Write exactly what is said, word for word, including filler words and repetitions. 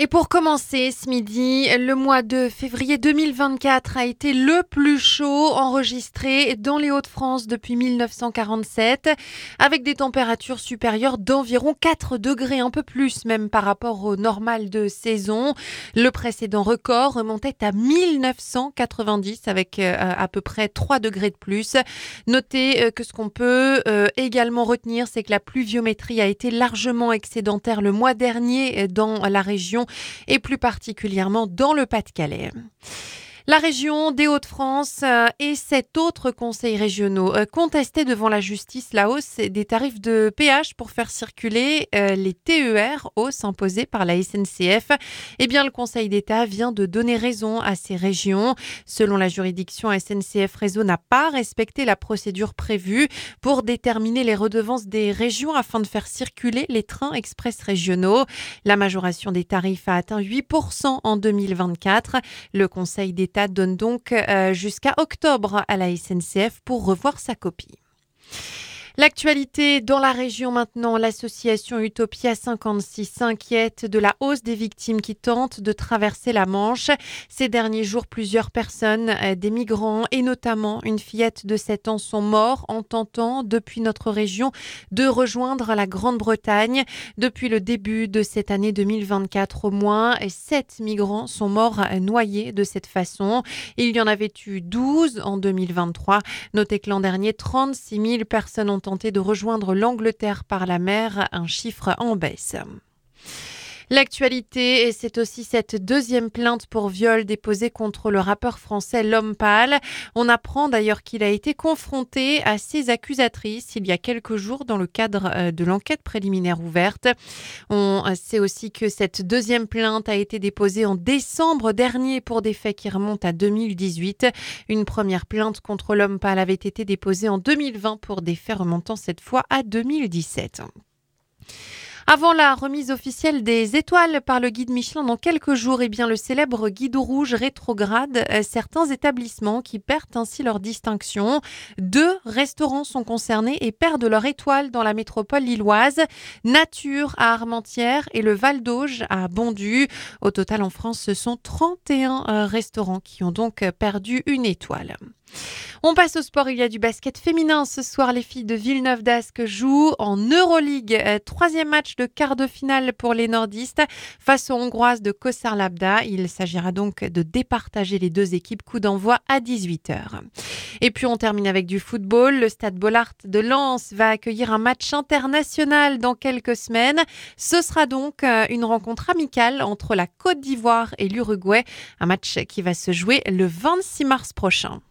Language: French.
Et pour commencer ce midi, le mois de février deux mille vingt-quatre a été le plus chaud enregistré dans les Hauts-de-France depuis mille neuf cent quarante-sept, avec des températures supérieures d'environ quatre degrés, un peu plus même par rapport au normal de saison. Le précédent record remontait à mille neuf cent quatre-vingt-dix avec euh, à peu près trois degrés de plus. Notez euh, que ce qu'on peut euh, également retenir, c'est que la pluviométrie a été largement excédentaire le mois dernier dans la région et plus particulièrement dans le Pas-de-Calais. La région des Hauts-de-France euh, et sept autres conseils régionaux euh, contestaient devant la justice la hausse des tarifs de péage pour faire circuler euh, les T E R, hausse imposée par la S N C F. Eh bien, le Conseil d'État vient de donner raison à ces régions. Selon la juridiction, S N C F Réseau n'a pas respecté la procédure prévue pour déterminer les redevances des régions afin de faire circuler les trains express régionaux. La majoration des tarifs a atteint huit pour cent en deux mille vingt-quatre. Le Conseil d'État donne donc euh, jusqu'à octobre à la S N C F pour revoir sa copie. L'actualité dans la région maintenant, l'association Utopia cinquante-six s'inquiète de la hausse des victimes qui tentent de traverser la Manche. Ces derniers jours, plusieurs personnes, des migrants et notamment une fillette de sept ans sont morts en tentant depuis notre région de rejoindre la Grande-Bretagne. Depuis le début de cette année deux mille vingt-quatre, au moins sept migrants sont morts noyés de cette façon. Il y en avait eu douze en deux mille vingt-trois. Notez que l'an dernier, trente-six mille personnes ont tenté de rejoindre l'Angleterre par la mer, un chiffre en baisse. L'actualité, et c'est aussi cette deuxième plainte pour viol déposée contre le rappeur français L'Homme Pâle. On apprend d'ailleurs qu'il a été confronté à ses accusatrices il y a quelques jours dans le cadre de l'enquête préliminaire ouverte. On sait aussi que cette deuxième plainte a été déposée en décembre dernier pour des faits qui remontent à deux mille dix-huit. Une première plainte contre L'Homme Pâle avait été déposée en deux mille vingt pour des faits remontant cette fois à deux mille dix-sept. Avant la remise officielle des étoiles par le guide Michelin dans quelques jours, eh bien le célèbre guide rouge rétrograde euh, certains établissements qui perdent ainsi leur distinction. Deux restaurants sont concernés et perdent leur étoile dans la métropole lilloise. Nature à Armentières et le Val d'Auge à Bondu. Au total en France, ce sont trente et un euh, restaurants qui ont donc perdu une étoile. On passe au sport, il y a du basket féminin. Ce soir, les filles de Villeneuve d'Ascq jouent en Euroleague. Euh, troisième match de quart de finale pour les nordistes face aux Hongroises de Kosar Labda. Il s'agira donc de départager les deux équipes. Coup d'envoi à dix-huit heures. Et puis on termine avec du football. Le Stade Bollaert de Lens va accueillir un match international dans quelques semaines. Ce sera donc euh, une rencontre amicale entre la Côte d'Ivoire et l'Uruguay. Un match qui va se jouer le vingt-six mars prochain.